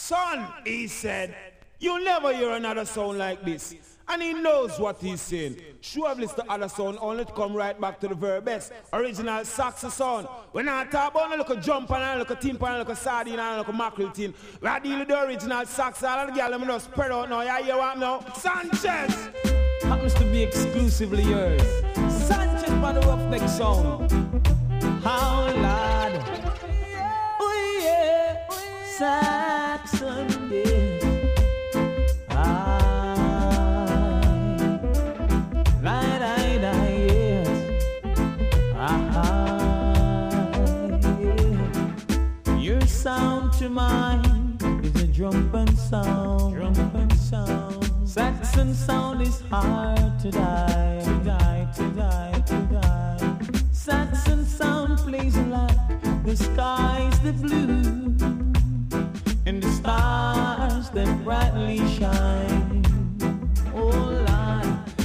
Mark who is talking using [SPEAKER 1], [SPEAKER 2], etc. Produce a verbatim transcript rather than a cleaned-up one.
[SPEAKER 1] Son, he said, you'll never hear another sound like this. And he knows what he's saying. Surely the other sound only to come right back to the very best. Original Saxo sound. When I talk about a little jump and a little timpan and a little sardine and a little mackerel tin, we are dealing with the original Saxo. All the girls I'm just spread out now. Yeah, you want now? Sanchez!
[SPEAKER 2] Happens to be exclusively yours. Sanchez by the Roughneck sound. How loud. Oh yeah. Saxon, yeah. Sound to mine is a trumpet sound, trumpet sound. Saxon sound is hard to die, to die, to die, to die. Saxon sound plays like the sky's the blue, and the stars that brightly shine.